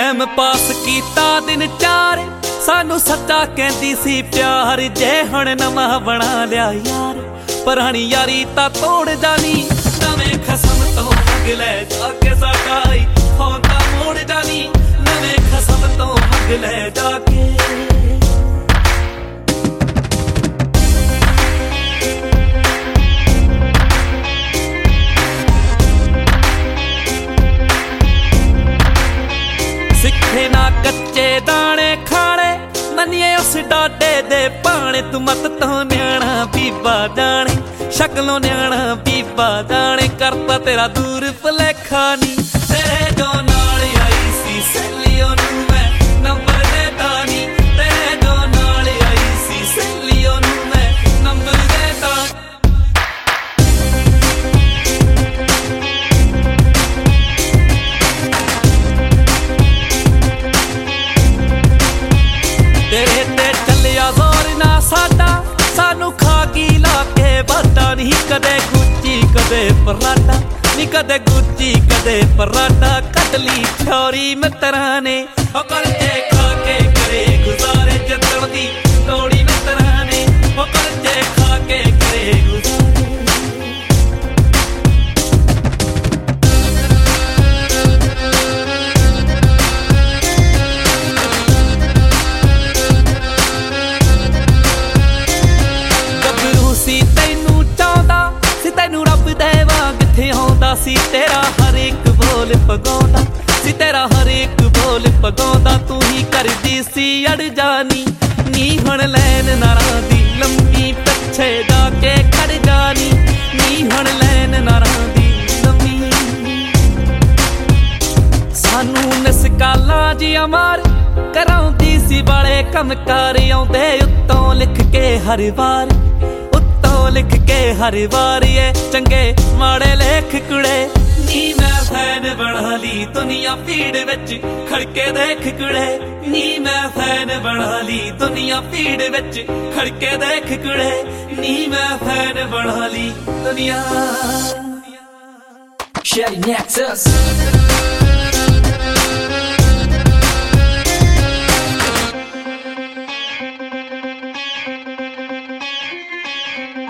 time pass ਕੀਤਾ ਦਿਨ ਚਾਰ ਸਾਨੂੰ ਸੱਚਾ ਕਹਿੰਦੀ ਸੀ ਪਿਆਰ ਜੇ ਹੁਣ ਨਵਾਂ ਬਣਾ ਲਿਆ ਯਾਰ ਪੁਰਾਣੀ ਯਾਰੀ ਤਾਂ ਤੋੜ ਜਾਣੀ ਨਵੇਂ ਖਸਮ ਤੋਂ ਮੰਗ ਲੈ ਜਾ ਕੇ ਸਾਡਾ ਹੀ ਹੋਂਦਾ ਮੋੜ ਜਾਣੀ ਨਵੇਂ ਖਸਮ ਤੋਂ ਮੰਗ ਲੈ ਜਾ ਕੇ ਸਿੱਖੇ ਨਾ ਕੱਚੇ ਦਾਣੇ ਖਾਣੇ ਮੰਨੀਏ ਉਸ ਡਾਡੇ ਦੇ ਪਾਣੇ ਤੂੰ ਮਤ ਤੋਂ ਨਿਆਣਾ ਬੀਬਾ ਜਾਣੇ ਸ਼ਕਲੋਂ ਨਿਆਣਾ ਬੀਬਾ ਜਾਣੇ ਕਰਤਾ ਤੇਰਾ ਦੂਰ ਭੁਲੇਖਾ ਨੀ ਤੇਰੇ ਜੋ ਨਾਲ ਆਈ ਸੀ ਸਹੇਲੀ ਉਹਨੂੰ ਮੈਂ ਨੰਬਰ ਦੇਤਾ ਨੀ ਤੇਰੇ ਜੋ ਨਾਲ ਆਈ ਸੀ ਸਹੇਲੀ ਉਹਨੂੰ ਮੈਂ ਨੰਬਰ ਦੇਤਾ ਤੇਰੇ ਤੇ ਚੱਲਿਆ ਜ਼ੋਰ ਨਾ ਸਾਡਾ ਸਾਨੂੰ ਖਾ ਕੀ ਲਾ ਕੇ ਵਾਦਾ ਨਹੀਂ ਕਦੇ ਗੁੱਚੀ ਕਦੇ ਪਰਾਟਾ ਨੀ ਕਦੇ ਗੁੱਚੀ ਕਦੇ ਪਰਾਟਾ ਕੱਢ ਲਈ ਛੋਰੀ ਮਿੱਤਰਾਂ ਨੇ ਉਹ ਕਰਜੇ ਖਾ ਕੇ ਕਰੇ ਗੁਜ਼ਾਰੇ ਜੱਤਣ ਦੀ ਤੋੜੀ ਮਿੱਤਰਾਂ ਨੇ ਉਹ ਕਰਜੇ ਖਾ ਕੇ ਕਰੇ ਗੁਜ਼ਾਰੇ ਤੈਨੂੰ ਚਾਹੁੰਦਾ ਸੀ ਤੈਨੂੰ ਰੱਬ ਦੇ ਵਾਂਗ ਥਿਆਉਂਦਾ ਸੀ ਤੇਰਾ ਹਰ ਇੱਕ ਬੋਲ ਪਗਾਉਂਦਾ ਸੀ ਤੇਰਾ ਹਰ ਇੱਕ ਬੋਲ ਪਗਾਉਂਦਾ ਤੂੰ ਹੀ ਕਰਦੀ ਸੀ ਅੜ ਜਾਨੀ ਨੀ ਹੁਣ ਲੈਣ ਨਾਰਾਂ ਦੀ ਲੰਮੀ ਪਿੱਛੇ ਜਾ ਕੇ ਖੜ ਜਾਨੀ ਨੀ ਹੁਣ ਲੈਣ ਨਾਰਾਂ ਦੀ ਲੰਮੀ ਸਾਨੂੰ ਨਸਕਾਲਾਂ ਜੀਆਂ ਮਾਰ ਕਰਾਉਂਦੀ ਸੀ ਵਾਲੇ ਕੰਮ ਕਾਰ ਆਉਂਦੇ ਉੱਤੋਂ ਲਿਖ ਕੇ ਹਰ ਵਾਰ ਲਿਖ ਕੇ ਹਰ ਵਾਰ ਏ ਚੰਗੇ ਮਾੜੇ ਲੇਖ ਕੁੜੇ ਨੀ ਮੈਂ ਫੈਨ ਬਣਾ ਲਈ ਦੁਨੀਆ ਭੀੜ ਵਿੱਚ ਖੜਕੇ ਦੇਖ ਕੁੜੇ ਨੀ ਮੈਂ ਫੈਨ ਬਣਾ ਲਈ ਦੁਨੀਆ ਭੀੜ ਵਿੱਚ ਖੜਕੇ ਦੇਖ ਕੁੜੇ ਨੀ ਮੈਂ ਫੈਨ ਬਣਾ ਲਈ ਦੁਨੀਆ Shelly Nexus